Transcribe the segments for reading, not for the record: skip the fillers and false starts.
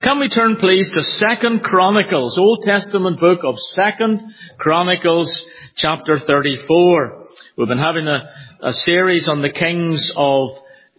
Can we turn please to 2 Chronicles, Old Testament book of 2 Chronicles, chapter 34. We've been having a series on the kings of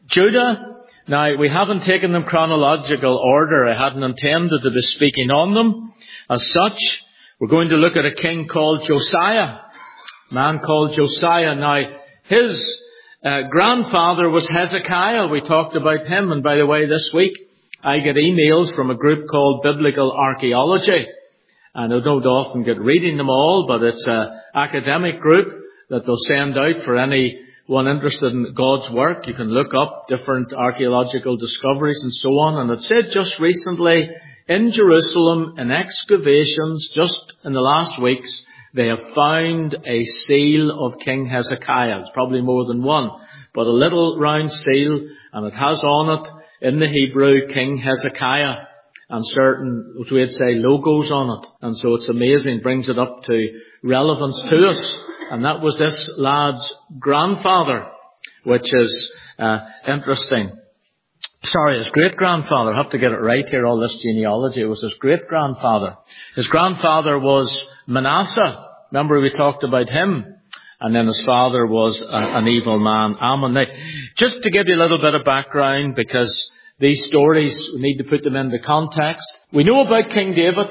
Judah. Now, we haven't taken them chronological order. I hadn't intended to be speaking on them. As such, we're going to look at a king called Josiah. A man called Josiah. Now, his grandfather was Hezekiah. We talked about him. And by the way, this week, I get emails from a group called Biblical Archaeology. And I don't often get reading them all, but it's an academic group that they'll send out for anyone interested in God's work. You can look up different archaeological discoveries and so on. And it said just recently in Jerusalem, in excavations, just in the last weeks, they have found a seal of King Hezekiah. It's probably more than one, but a little round seal, and it has on it, in the Hebrew, King Hezekiah, and certain, what we'd say, logos on it. And so it's amazing, brings it up to relevance to us. And that was this lad's grandfather, which is interesting. Sorry, his great-grandfather. I have to get it right here, all this genealogy. It was his great-grandfather. His grandfather was Manasseh. Remember we talked about him. And then his father was an evil man, Ammon. Now, just to give you a little bit of background, because these stories, we need to put them into context. We know about King David.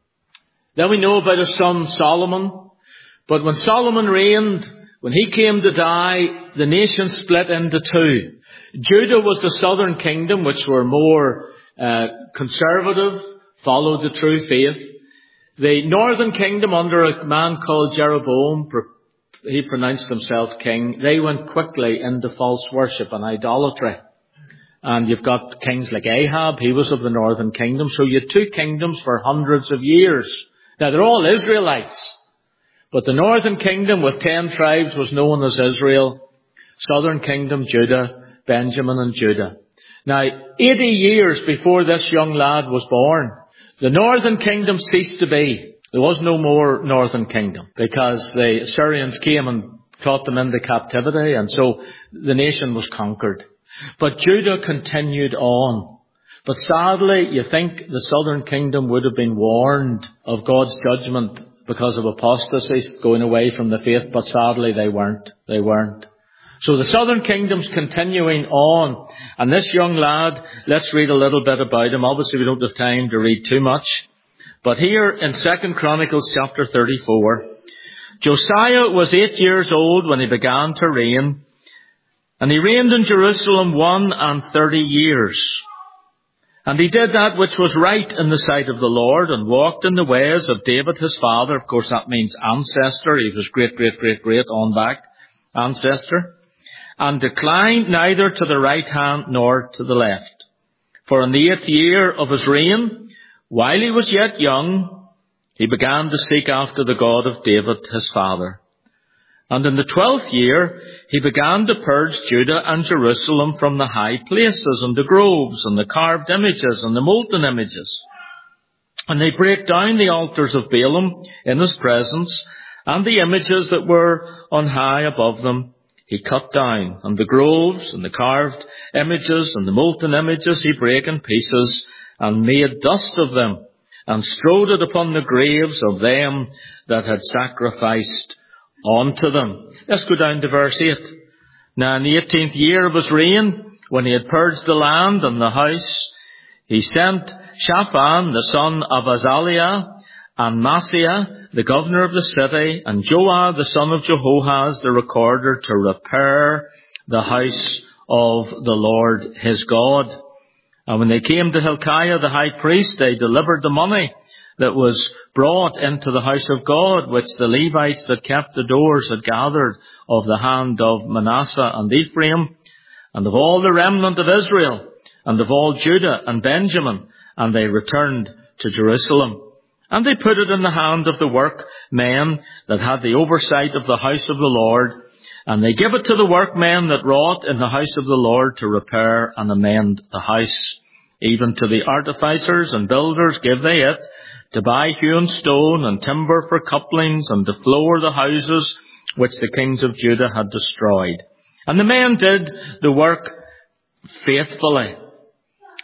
Then we know about his son Solomon. But when Solomon reigned, when he came to die, the nation split into two. Judah was the southern kingdom, which were more conservative, followed the true faith. The northern kingdom, under a man called Jeroboam, he pronounced himself king, they went quickly into false worship and idolatry. And you've got kings like Ahab, he was of the northern kingdom. So you had two kingdoms for hundreds of years. Now they're all Israelites. But the northern kingdom with 10 tribes was known as Israel. Southern kingdom, Judah, Benjamin and Judah. Now, 80 years before this young lad was born, the northern kingdom ceased to be. There was no more northern kingdom because the Assyrians came and brought them into captivity, and so the nation was conquered. But Judah continued on. But sadly, you think the southern kingdom would have been warned of God's judgment because of apostasy, going away from the faith, but sadly they weren't. They weren't. So the southern kingdom's continuing on. And this young lad, let's read a little bit about him. Obviously we don't have time to read too much. But here in 2 Chronicles chapter 34, Josiah was 8 years old when he began to reign, and he reigned in Jerusalem 31 years. And he did that which was right in the sight of the Lord, and walked in the ways of David his father. Of course that means ancestor. He was great on back ancestor. And declined neither to the right hand nor to the left. For in the 8th year of his reign, while he was yet young, he began to seek after the God of David his father. And in the 12th year, he began to purge Judah and Jerusalem from the high places and the groves and the carved images and the molten images. And they brake down the altars of Baalim in his presence, and the images that were on high above them he cut down, and the groves and the carved images and the molten images he brake in pieces, and made dust of them, and strowed it upon the graves of them that had sacrificed unto them. Let's go down to verse 8. Now in the 18th year of his reign, when he had purged the land and the house, he sent Shaphan the son of Azaliah, and Maaseiah the governor of the city, and Joah the son of Jehoahaz the recorder, to repair the house of the Lord his God. And when they came to Hilkiah the high priest, they delivered the money that was brought into the house of God, which the Levites that kept the doors had gathered of the hand of Manasseh and Ephraim, and of all the remnant of Israel, and of all Judah and Benjamin, and they returned to Jerusalem. And they put it in the hand of the workmen that had the oversight of the house of the Lord, and they give it to the workmen that wrought in the house of the Lord to repair and amend the house. Even to the artificers and builders give they it, to buy hewn stone and timber for couplings, and to floor the houses which the kings of Judah had destroyed. And the men did the work faithfully.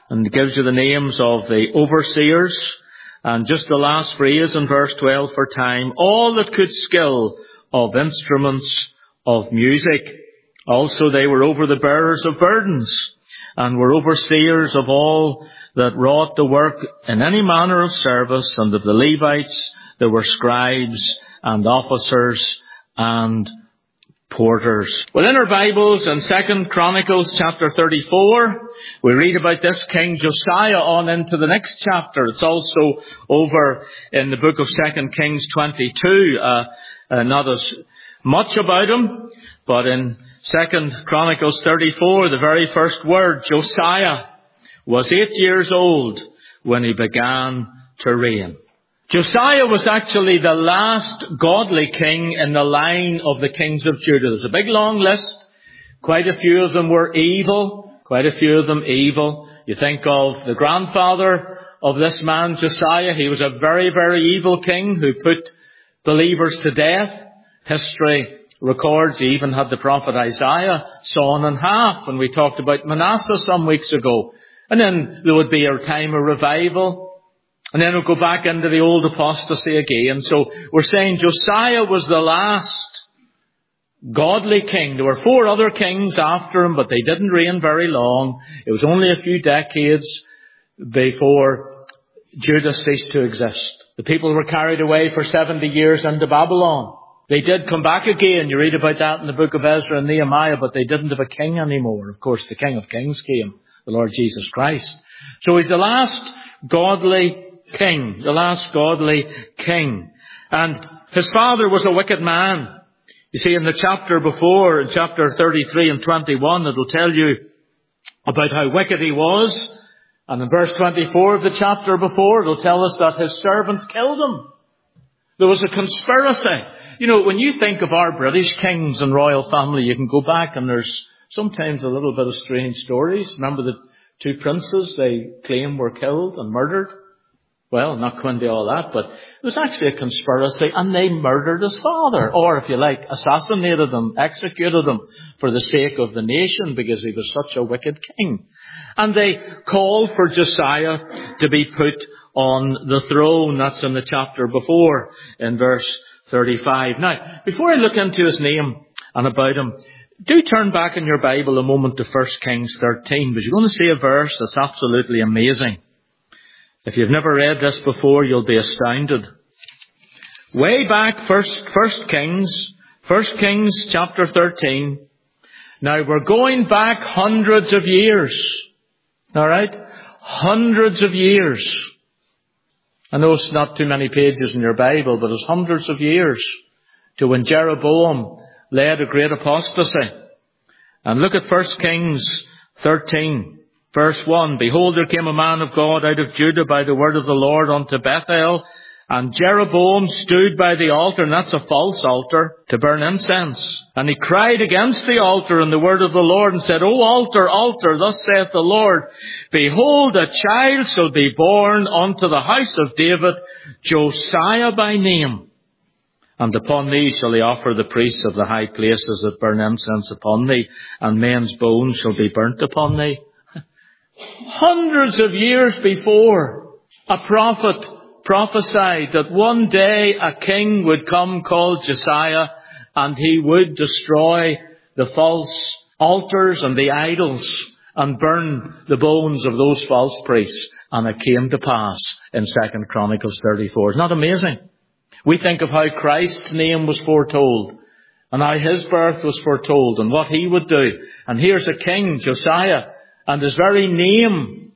And it gives you the names of the overseers. And just the last phrase in verse 12 for time, all that could skill of instruments of music. Also they were over the bearers of burdens, and were overseers of all that wrought the work in any manner of service. And of the Levites there were scribes and officers and porters. Well, in our Bibles, in 2 Chronicles chapter 34, we read about this King Josiah on into the next chapter. It's also over in the book of 2 Kings 22. Not as much about him, but in 2 Chronicles 34, the very first word, Josiah was 8 years old when he began to reign. Josiah was actually the last godly king in the line of the kings of Judah. There's a big long list. Quite a few of them were evil. You think of the grandfather of this man, Josiah. He was a very, very evil king who put believers to death. History records he even had the prophet Isaiah sawn in half. And we talked about Manasseh some weeks ago. And then there would be a time of revival. And then we'll go back into the old apostasy again. So we're saying Josiah was the last godly king. There were 4 other kings after him, but they didn't reign very long. It was only a few decades before Judah ceased to exist. The people were carried away for 70 years into Babylon. They did come back again. You read about that in the book of Ezra and Nehemiah, but they didn't have a king anymore. Of course, the King of Kings came, the Lord Jesus Christ. So he's the last godly king, And his father was a wicked man. You see, in the chapter before, in chapter 33 and 21, it'll tell you about how wicked he was. And in verse 24 of the chapter before, it'll tell us that his servants killed him. There was a conspiracy. You know, when you think of our British kings and royal family, you can go back and there's sometimes a little bit of strange stories. Remember the 2 princes they claim were killed and murdered? Well, not going into all that, but it was actually a conspiracy, and they murdered his father. Or, if you like, assassinated him, executed him for the sake of the nation, because he was such a wicked king. And they called for Josiah to be put on the throne. That's in the chapter before, in verse 35. Now, before I look into his name and about him, do turn back in your Bible a moment to 1 Kings 13, because you're going to see a verse that's absolutely amazing. If you've never read this before, you'll be astounded. Way back, 1 Kings chapter 13. Now we're going back hundreds of years. Alright? Hundreds of years. I know it's not too many pages in your Bible, but it's hundreds of years to when Jeroboam led a great apostasy. And look at 1 Kings 13. Verse 1, Behold, there came a man of God out of Judah by the word of the Lord unto Bethel, and Jeroboam stood by the altar, and that's a false altar, to burn incense. And he cried against the altar and the word of the Lord, and said, O altar, altar, thus saith the Lord, Behold, a child shall be born unto the house of David, Josiah by name. And upon thee shall he offer the priests of the high places that burn incense upon thee, and men's bones shall be burnt upon thee. Hundreds of years before, a prophet prophesied that one day a king would come called Josiah, and he would destroy the false altars and the idols and burn the bones of those false priests. And it came to pass in 2 Chronicles 34. Isn't that amazing? We think of how Christ's name was foretold and how his birth was foretold and what he would do. And here's a king, Josiah, and his very name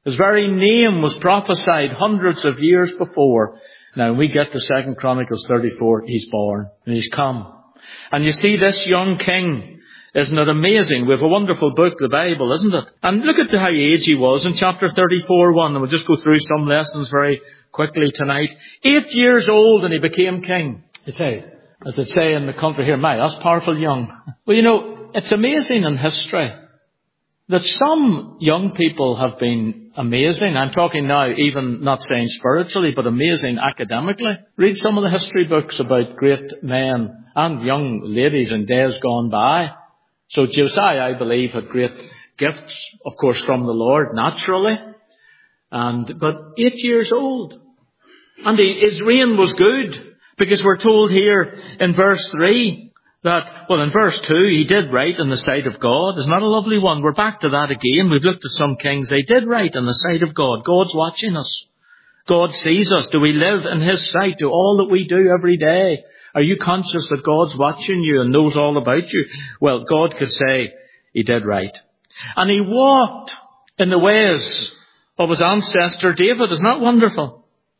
was prophesied hundreds of years before. Now, when we get to 2 Chronicles 34, he's born and he's come. And you see this young king, isn't it amazing? We have a wonderful book, the Bible, isn't it? And look at how age he was in chapter 34:1. And we'll just go through some lessons very quickly tonight. 8 years old and he became king. As they say in the country here, my, that's powerful young. Well, you know, it's amazing in history that some young people have been amazing. I'm talking now even not saying spiritually, but amazing academically. Read some of the history books about great men and young ladies in days gone by. So Josiah, I believe, had great gifts, of course, from the Lord, naturally. But 8 years old. And his reign was good, because we're told here in verse 3 that, well, in verse 2, he did right in the sight of God. Isn't that a lovely one? We're back to that again. We've looked at some kings. They did right in the sight of God. God's watching us. God sees us. Do we live in his sight? Do all that we do every day? Are you conscious that God's watching you and knows all about you? Well, God could say he did right. And he walked in the ways of his ancestor David. Isn't that wonderful?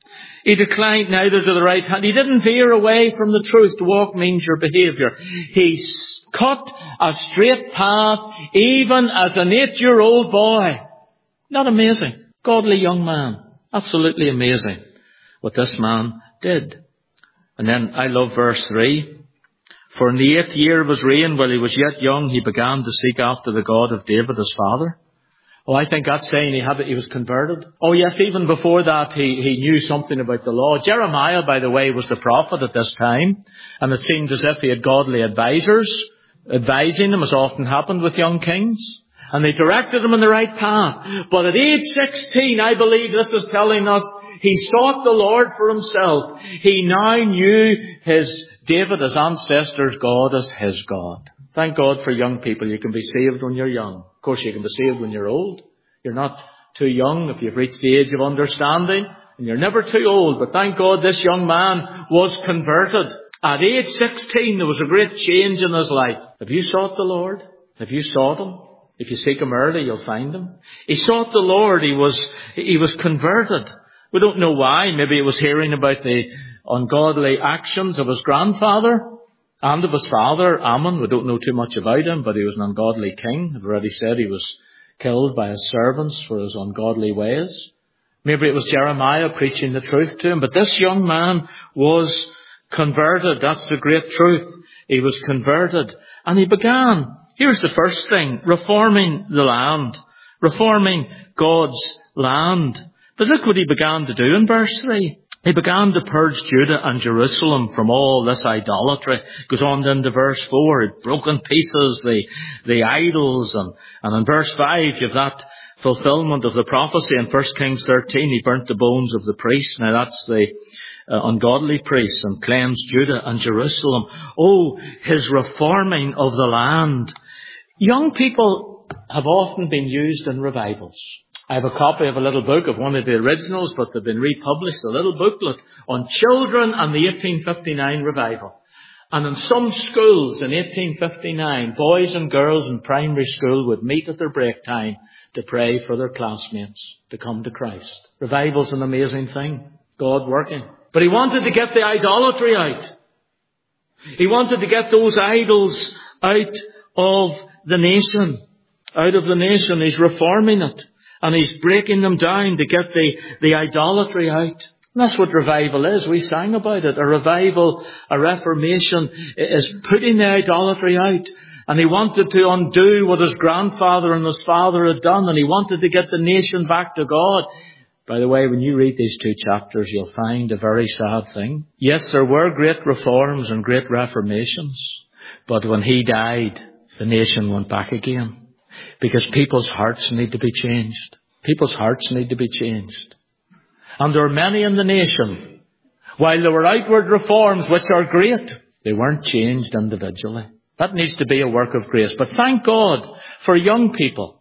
He declined neither to the right hand. He didn't veer away from the truth. To walk means your behaviour. He cut a straight path even as an 8-year-old boy. Not amazing? Godly young man. Absolutely amazing what this man did. And then I love verse 3. For in the 8th year of his reign, while he was yet young, he began to seek after the God of David his father. Oh, I think that's saying he was converted. Oh yes, even before that he knew something about the law. Jeremiah, by the way, was the prophet at this time. And it seemed as if he had godly advisors advising him, as often happened with young kings. And they directed him in the right path. But at age 16, I believe this is telling us, he sought the Lord for himself. He now knew David, his ancestor's God, as his God. Thank God for young people. You can be saved when you're young. Of course, you can be saved when you're old. You're not too young if you've reached the age of understanding. And you're never too old. But thank God this young man was converted. At age 16, there was a great change in his life. Have you sought the Lord? Have you sought him? If you seek him early, you'll find him. He sought the Lord. He was converted. We don't know why. Maybe it was hearing about the ungodly actions of his grandfather and of his father, Ammon. We don't know too much about him, but he was an ungodly king. I've already said he was killed by his servants for his ungodly ways. Maybe it was Jeremiah preaching the truth to him. But this young man was converted. That's the great truth. He was converted. And he began, here's the first thing, reforming the land. Reforming God's land. But look what he began to do in verse 3. He began to purge Judah and Jerusalem from all this idolatry. Goes on into verse 4. He'd broken pieces the idols. And in verse 5, you have that fulfillment of the prophecy. In 1 Kings 13, he burnt the bones of the priests. Now that's the ungodly priests, and cleansed Judah and Jerusalem. Oh, his reforming of the land. Young people have often been used in revivals. I have a copy of a little book of one of the originals, but they've been republished, a little booklet on children and the 1859 revival. And in some schools in 1859, boys and girls in primary school would meet at their break time to pray for their classmates to come to Christ. Revival's an amazing thing. God working. But he wanted to get the idolatry out. He wanted to get those idols out of the nation. Out of the nation. He's reforming it. And he's breaking them down to get the idolatry out. And that's what revival is. We sang about it. A revival, a reformation is putting the idolatry out. And he wanted to undo what his grandfather and his father had done. And he wanted to get the nation back to God. By the way, when you read these 2 chapters, you'll find a very sad thing. Yes, there were great reforms and great reformations. But when he died, the nation went back again. Because people's hearts need to be changed. People's hearts need to be changed. And there are many in the nation, while there were outward reforms which are great, they weren't changed individually. That needs to be a work of grace. But thank God for young people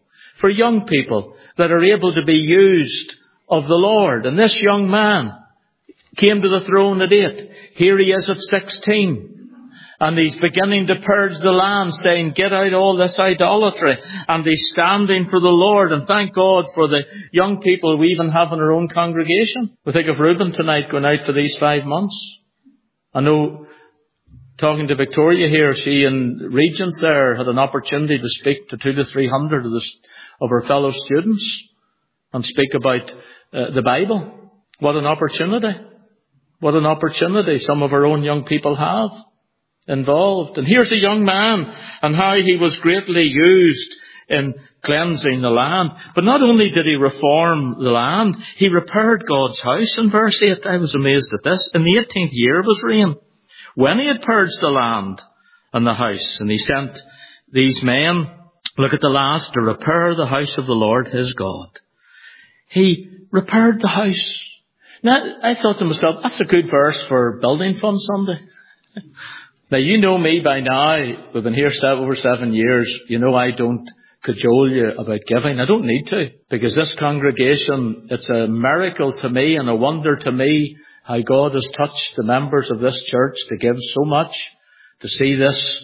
that are able to be used of the Lord. And this young man came to the throne at 8. Here he is at 16. And he's beginning to purge the land, saying, get out all this idolatry. And he's standing for the Lord. And thank God for the young people we even have in our own congregation. We think of Reuben tonight going out for these 5 months. I know, talking to Victoria here, she in Regents there had an opportunity to speak to 200 to 300 of her fellow students and speak about the Bible. What an opportunity. What an opportunity some of our own young people have involved. And here's a young man and how he was greatly used in cleansing the land. But not only did he reform the land, he repaired God's house. In verse 8, I was amazed at this. In the 18th year of his reign, when he had purged the land and the house, and he sent these men Look at the last, to repair the house of the Lord his God. He repaired the house. Now, I thought to myself, that's a good verse for Building Fund Sunday. Now, you know me by now. We've been here over 7 years. You know I don't cajole you about giving. I don't need to, because this congregation, it's a miracle to me and a wonder to me how God has touched the members of this church to give so much, to see this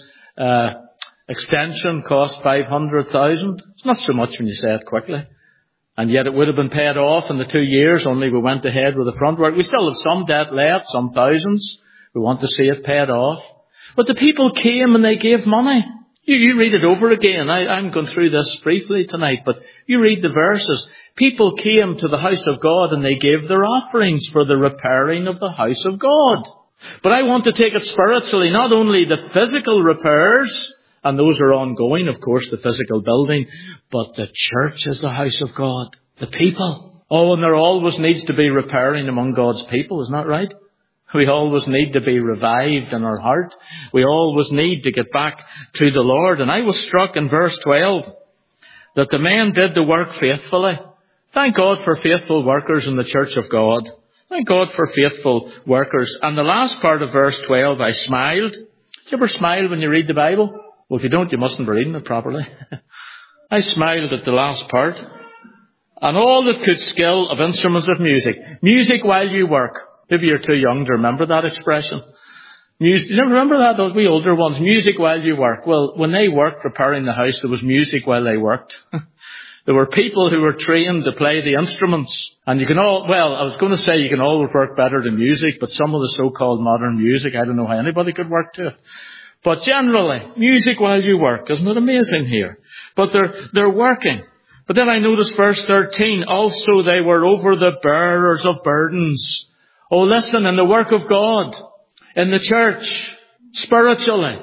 extension cost $500,000. It's not so much when you say it quickly. And yet it would have been paid off in the 2 years, only we went ahead with the front work. We still have some debt left, some thousands. We want to see it paid off. But the people came and they gave money. You read it over again. I'm going through this briefly tonight, but you read the verses. People came to the house of God and they gave their offerings for the repairing of the house of God. But I want to take it spiritually, not only the physical repairs, and those are ongoing, of course, the physical building, but the church is the house of God, the people. Oh, and there always needs to be repairing among God's people, isn't that right? We always need to be revived in our heart. We always need to get back to the Lord. And I was struck in verse 12 that the men did the work faithfully. Thank God for faithful workers in the church of God. Thank God for faithful workers. And the last part of verse 12, I smiled. Do you ever smile when you read the Bible? Well, if you don't, you mustn't be reading it properly. I smiled at the last part. And all that could skill of instruments of music. Music while you work. Maybe you're too young to remember that expression. Music, you never remember that? Those we older ones. Music while you work. Well, when they worked repairing the house, there was music while they worked. There were people who were trained to play the instruments. And you can I was going to say you can always work better than music, but some of the so-called modern music, I don't know how anybody could work to it. But generally, music while you work. Isn't it amazing here? But they're working. But then I noticed verse 13. Also they were over the bearers of burdens. Oh, listen, in the work of God, in the church, spiritually,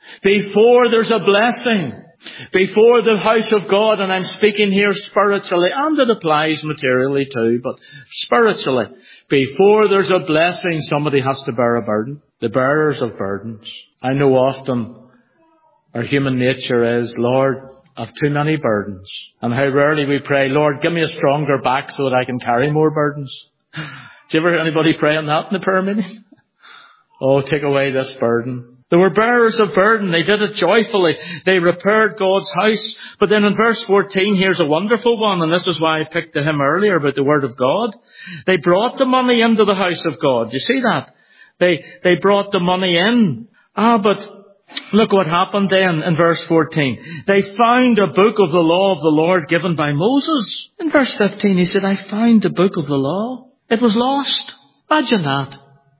before there's a blessing, before the house of God, and I'm speaking here spiritually, and it applies materially too, but spiritually, before there's a blessing, somebody has to bear a burden. The bearers of burdens. I know often our human nature is, Lord, I've too many burdens. And how rarely we pray, Lord, give me a stronger back so that I can carry more burdens. Do you ever hear anybody praying that in the prayer meeting? Oh, take away this burden. They were bearers of burden. They did it joyfully. They repaired God's house. But then in verse 14, here's a wonderful one, and this is why I picked to him earlier about the word of God. They brought the money into the house of God. You see that? They brought the money in. But look what happened then in verse 14. They found a book of the law of the Lord given by Moses. In verse 15, he said, I found the book of the law. It was lost. Imagine that.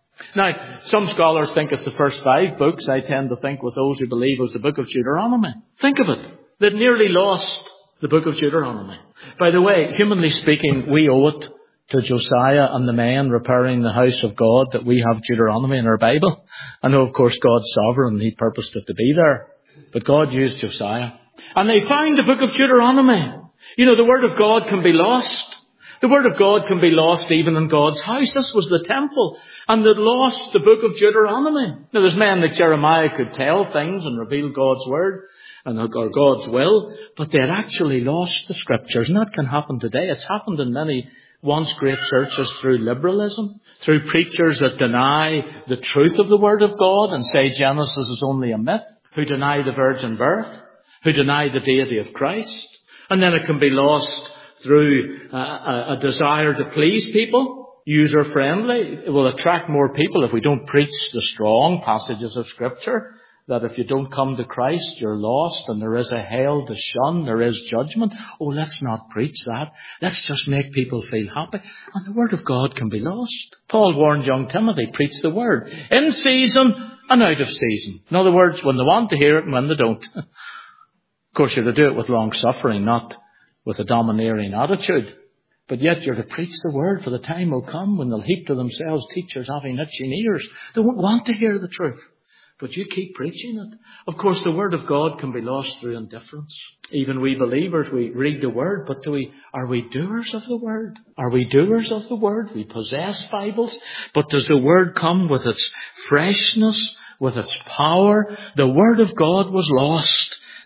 Now, some scholars think it's the first 5 books. I tend to think with those who believe it was the book of Deuteronomy. Think of it. They'd nearly lost the book of Deuteronomy. By the way, humanly speaking, we owe it to Josiah and the men repairing the house of God that we have Deuteronomy in our Bible. I know, of course, God's sovereign. He purposed it to be there. But God used Josiah. And they found the book of Deuteronomy. You know, the word of God can be lost. The word of God can be lost even in God's house. This was the temple. And they'd lost the book of Deuteronomy. Now, there's men like Jeremiah could tell things and reveal God's word or God's will. But they had actually lost the scriptures. And that can happen today. It's happened in many once great churches through liberalism, through preachers that deny the truth of the word of God and say Genesis is only a myth, who deny the virgin birth, who deny the deity of Christ. And then it can be lost through a desire to please people, user-friendly. It will attract more people if we don't preach the strong passages of Scripture, that if you don't come to Christ, you're lost and there is a hell to shun, there is judgment. Oh, let's not preach that. Let's just make people feel happy. And the Word of God can be lost. Paul warned young Timothy, preach the Word. In season and out of season. In other words, when they want to hear it and when they don't. Of course, you're to do it with long suffering, not with a domineering attitude. But yet you're to preach the word, for the time will come when they'll heap to themselves teachers having itching ears. They won't want to hear the truth. But you keep preaching it. Of course, the word of God can be lost through indifference. Even we believers, we read the word, but are we doers of the word? Are we doers of the word? We possess Bibles, but does the word come with its freshness, with its power? The word of God was lost.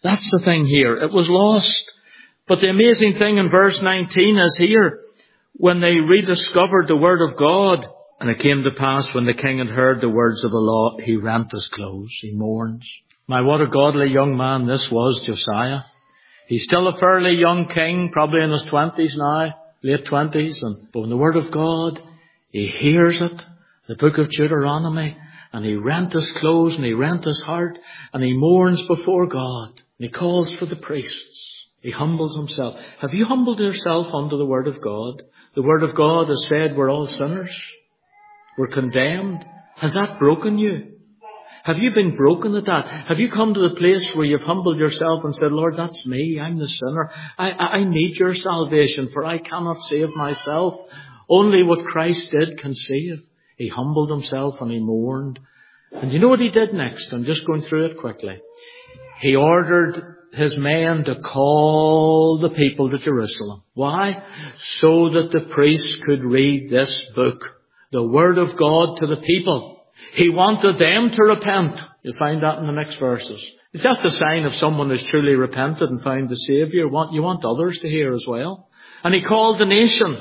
That's the thing here. It was lost. But the amazing thing in verse 19 is here, when they rediscovered the word of God, and it came to pass when the king had heard the words of the law, he rent his clothes. He mourns. My, what a godly young man this was, Josiah. He's still a fairly young king, probably in his 20s now, late 20s. But when the word of God, he hears it, the book of Deuteronomy, and he rent his clothes and he rent his heart, and he mourns before God. And he calls for the priests. He humbles himself. Have you humbled yourself under the word of God? The word of God has said we're all sinners. We're condemned. Has that broken you? Have you been broken at that? Have you come to the place where you've humbled yourself and said, Lord, that's me. I'm the sinner. I need your salvation, for I cannot save myself. Only what Christ did can save. He humbled himself and he mourned. And you know what he did next? I'm just going through it quickly. He ordered his men to call the people to Jerusalem. Why? So that the priests could read this book, the Word of God, to the people. He wanted them to repent. You'll find that in the next verses. It's just a sign of someone who's truly repented and found the Saviour. You want others to hear as well. And he called the nation.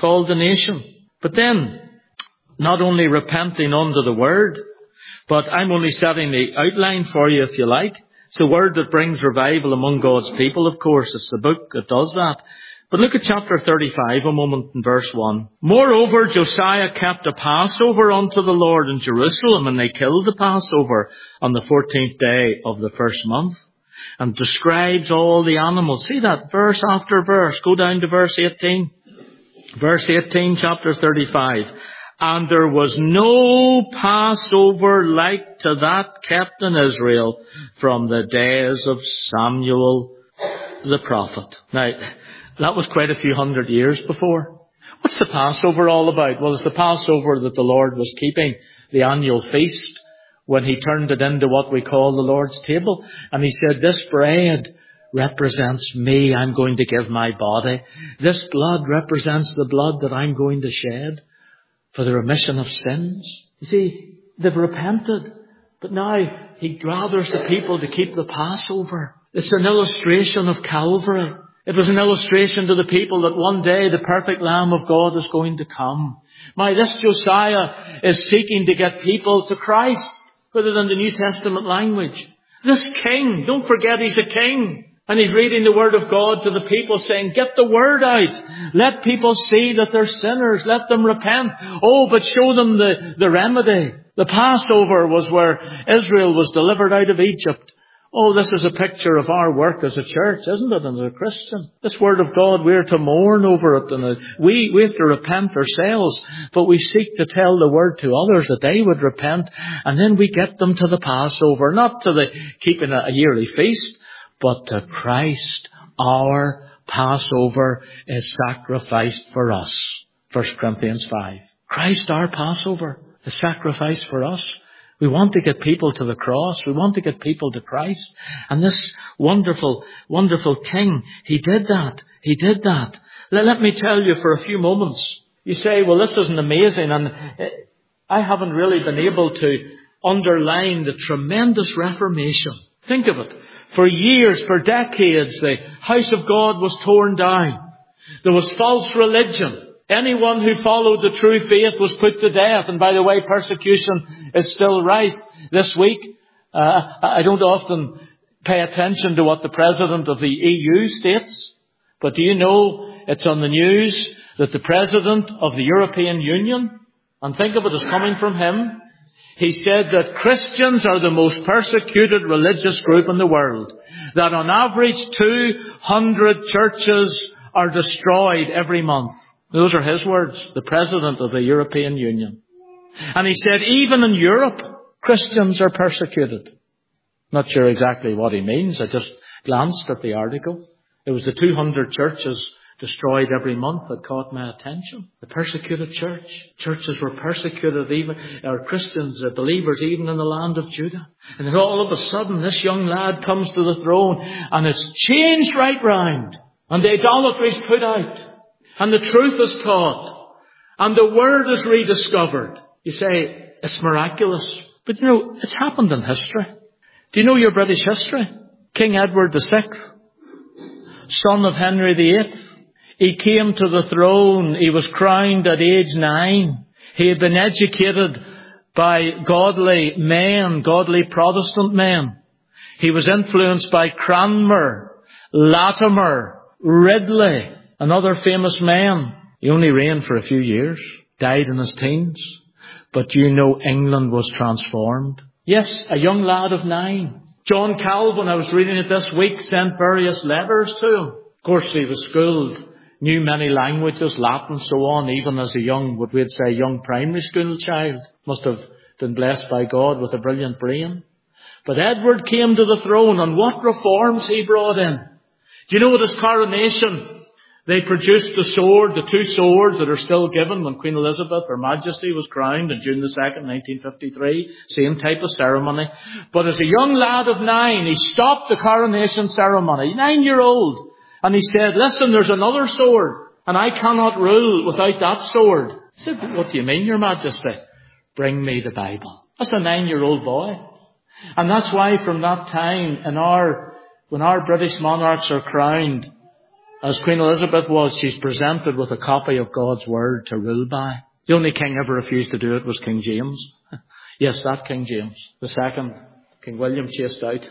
But then, not only repenting under the Word, but I'm only setting the outline for you if you like. It's the Word that brings revival among God's people, of course. It's the book that does that. But look at chapter 35, a moment, in verse 1. Moreover, Josiah kept a Passover unto the Lord in Jerusalem, and they killed the Passover on the 14th day of the first month. And describes all the animals. See that verse after verse. Go down to verse 18. Verse 18, chapter 35. And there was no Passover like to that kept in Israel from the days of Samuel the prophet. Now, that was quite a few hundred years before. What's the Passover all about? Well, it's the Passover that the Lord was keeping, the annual feast, when he turned it into what we call the Lord's table. And he said, this bread represents me. I'm going to give my body. This blood represents the blood that I'm going to shed for the remission of sins. You see, they've repented. But now he gathers the people to keep the Passover. It's an illustration of Calvary. It was an illustration to the people that one day the perfect Lamb of God is going to come. Now, this Josiah is seeking to get people to Christ, put it in the New Testament language. This king, don't forget he's a king. And he's reading the word of God to the people, saying, get the word out. Let people see that they're sinners. Let them repent. Oh, but show them the remedy. The Passover was where Israel was delivered out of Egypt. Oh, this is a picture of our work as a church, isn't it? And as a Christian. This word of God, we're to mourn over it. And we have to repent ourselves. But we seek to tell the word to others that they would repent. And then we get them to the Passover. Not to the keeping a yearly feast, but to Christ. Our Passover is sacrificed for us. 1 Corinthians 5. Christ, our Passover, is sacrificed for us. We want to get people to the cross. We want to get people to Christ. And this wonderful, wonderful King, he did that. He did that. Let me tell you for a few moments. You say, well, this isn't amazing. And I haven't really been able to underline the tremendous Reformation. Think of it. For years, for decades, the house of God was torn down. There was false religion. Anyone who followed the true faith was put to death. And by the way, persecution is still rife this week. I don't often pay attention to what the president of the EU states. But do you know it's on the news that the president of the European Union, and think of it as coming from him, he said that Christians are the most persecuted religious group in the world. That on average 200 churches are destroyed every month. Those are his words, the President of the European Union. And he said even in Europe, Christians are persecuted. Not sure exactly what he means. I just glanced at the article. It was the 200 churches destroyed every month that caught my attention. The persecuted church. Churches were persecuted, even Christians, believers, even in the land of Judah. And then all of a sudden, this young lad comes to the throne, and it's changed right round. And the idolatry is put out. And the truth is taught. And the word is rediscovered. You say, it's miraculous. But you know, it's happened in history. Do you know your British history? King Edward VI, son of Henry VIII. He came to the throne. He was crowned at age 9. He had been educated by godly men, godly Protestant men. He was influenced by Cranmer, Latimer, Ridley, and other famous men. He only reigned for a few years, died in his teens. But you know England was transformed. Yes, a young lad of 9. John Calvin, I was reading it this week, sent various letters to him. Of course, he was schooled, knew many languages, Latin, so on, even as a young, what we'd say, young primary school child. Must have been blessed by God with a brilliant brain. But Edward came to the throne, and what reforms he brought in. Do you know at his coronation, they produced the sword, the 2 swords that are still given when Queen Elizabeth, Her Majesty, was crowned on June the 2nd, 1953. Same type of ceremony. But as a young lad of 9, he stopped the coronation ceremony, 9-year-old. And he said, listen, there's another sword, and I cannot rule without that sword. He said, what do you mean, Your Majesty? Bring me the Bible. That's a 9-year-old boy. And that's why from that time, when our British monarchs are crowned, as Queen Elizabeth was, she's presented with a copy of God's Word to rule by. The only king ever refused to do it was King James. Yes, that King James. The second, King William, chased out.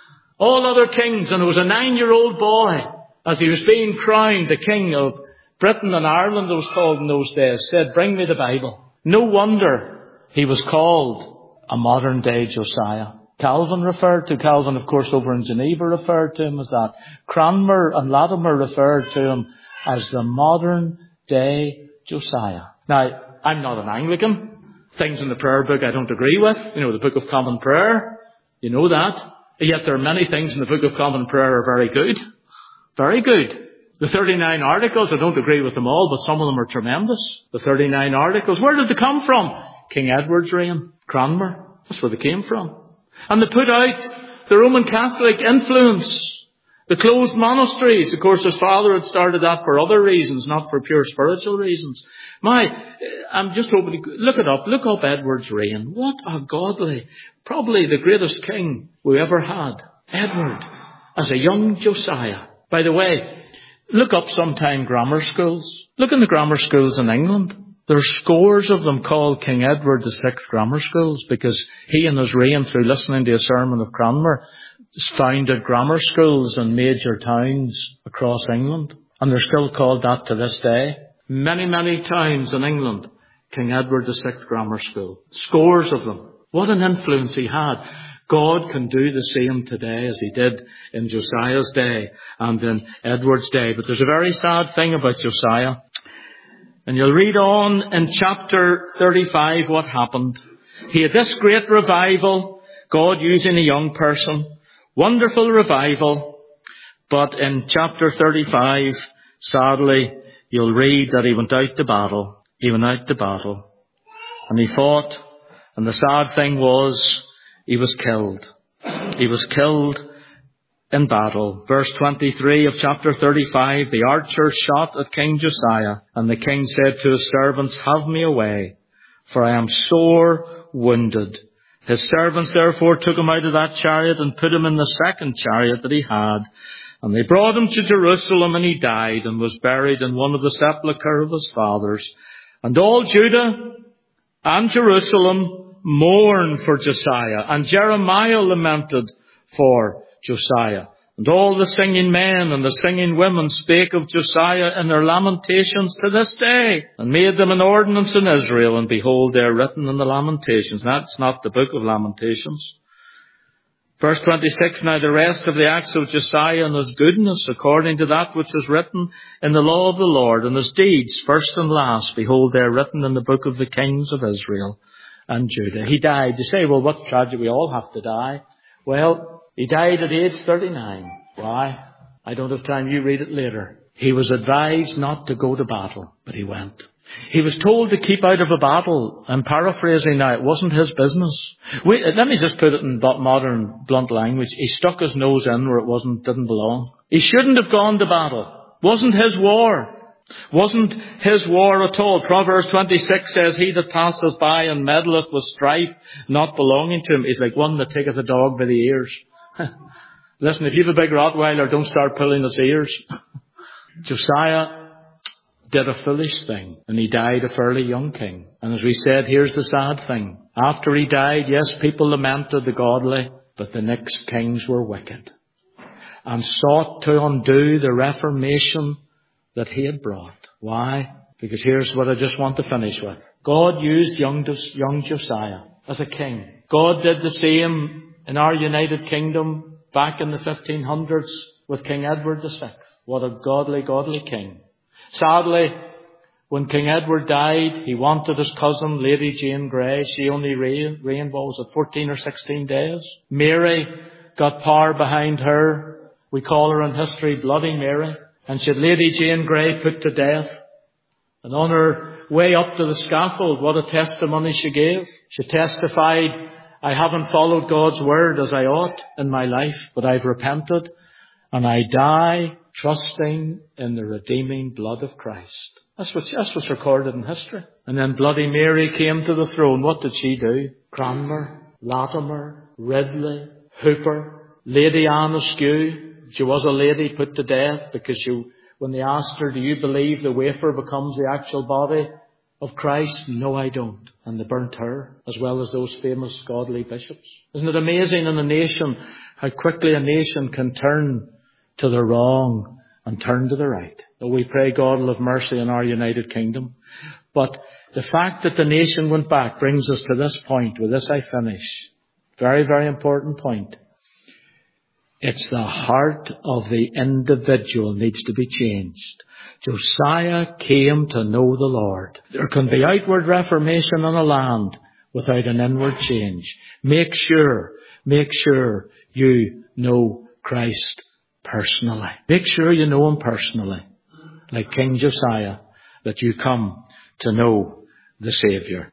All other kings, and it was a 9-year-old boy, as he was being crowned, the king of Britain and Ireland, it was called in those days, said, bring me the Bible. No wonder he was called a modern day Josiah. Calvin, of course, over in Geneva referred to him as that. Cranmer and Latimer referred to him as the modern day Josiah. Now, I'm not an Anglican. Things in the prayer book I don't agree with. You know, the Book of Common Prayer. You know that. Yet there are many things in the Book of Common Prayer are very good. Very good. The 39 articles, I don't agree with them all, but some of them are tremendous. The 39 articles, where did they come from? King Edward's reign. Cranmer. That's where they came from. And they put out the Roman Catholic influence. The closed monasteries. Of course, his father had started that for other reasons, not for pure spiritual reasons. I'm just hoping to look it up. Look up Edward's reign. What a godly, probably the greatest king we ever had. Edward, as a young Josiah. By the way, look up sometime grammar schools. Look in the grammar schools in England. There are scores of them called King Edward VI grammar schools because he in his reign, through listening to a sermon of Cranmer, founded grammar schools in major towns across England. And they're still called that to this day. Many, many towns in England, King Edward VI grammar school. Scores of them. What an influence he had. God can do the same today as he did in Josiah's day and in Edward's day. But there's a very sad thing about Josiah. And you'll read on in chapter 35 what happened. He had this great revival, God using a young person. Wonderful revival. But in chapter 35, sadly, you'll read that he went out to battle. He went out to battle. And he fought. And the sad thing was, he was killed. He was killed in battle. Verse 23 of chapter 35, the archer shot at King Josiah, and the king said to his servants, have me away, for I am sore wounded. His servants therefore took him out of that chariot and put him in the second chariot that he had. And they brought him to Jerusalem, and he died and was buried in one of the sepulchres of his fathers. And all Judah and Jerusalem mourned for Josiah, and Jeremiah lamented for Josiah. And all the singing men and the singing women spake of Josiah in their lamentations to this day, and made them an ordinance in Israel, and behold, they are written in the Lamentations. That's not the book of Lamentations. Verse 26, now the rest of the acts of Josiah and his goodness, according to that which is written in the law of the Lord, and his deeds, first and last, behold, they are written in the book of the kings of Israel and Judah. He died. You say, well, what tragedy? We all have to die. Well, he died at age 39. Why? I don't have time. You read it later. He was advised not to go to battle, but he went. He was told to keep out of a battle. I'm paraphrasing now. It wasn't his business. Let me just put it in modern blunt language. He stuck his nose in where it didn't belong. He shouldn't have gone to battle. Wasn't his war. Wasn't his war at all. Proverbs 26 says, he that passeth by and meddleth with strife not belonging to him is like one that taketh a dog by the ears. Listen, if you have a big Rottweiler, don't start pulling its ears. Josiah did a foolish thing, and he died a fairly young king. And as we said, here's the sad thing. After he died, yes, people lamented the godly, but the next kings were wicked and sought to undo the reformation that he had brought. Why? Because here's what I just want to finish with. God used young Josiah as a king. God did the same in our United Kingdom back in the 1500s with King Edward VI. What a godly king. Sadly, when King Edward died, he wanted his cousin, Lady Jane Grey. She only reigned, what was it, 14 or 16 days. Mary got power behind her. We call her in history Bloody Mary. And she had Lady Jane Grey put to death. And on her way up to the scaffold, what a testimony she gave. She testified, I haven't followed God's word as I ought in my life, but I've repented. And I die trusting in the redeeming blood of Christ. That's what's recorded in history. And then Bloody Mary came to the throne. What did she do? Cranmer, Latimer, Ridley, Hooper, Lady Anne Askew. She was a lady put to death because when they asked her, do you believe the wafer becomes the actual body of Christ? No, I don't. And they burnt her, as well as those famous godly bishops. Isn't it amazing in a nation how quickly a nation can turn to the wrong and turn to the right? So we pray God will have mercy on our United Kingdom. But the fact that the nation went back brings us to this point. With this I finish. Very, very important point. It's the heart of the individual needs to be changed. Josiah came to know the Lord. There can be outward reformation in a land without an inward change. Make sure you know Christ personally. Make sure you know Him personally. Like King Josiah, that you come to know the Saviour.